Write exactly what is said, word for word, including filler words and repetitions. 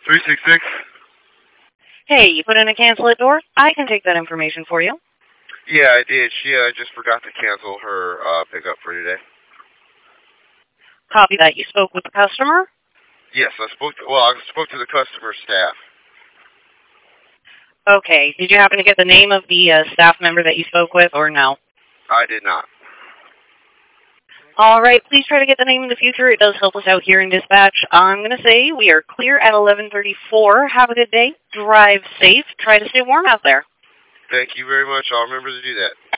three six six. Hey, you put in a cancel at door? I can take that information for you. Yeah, I did. She uh, just forgot to cancel her uh, pickup for today. Copy that. You spoke with the customer? Yes, I spoke to, well, I spoke to the customer staff. Okay. Did you happen to get the name of the uh, staff member that you spoke with, or no? I did not. All right. Please try to get the name in the future. It does help us out here in dispatch. I'm going to say we are clear at eleven thirty-four. Have a good day. Drive safe. Try to stay warm out there. Thank you very much. I'll remember to do that.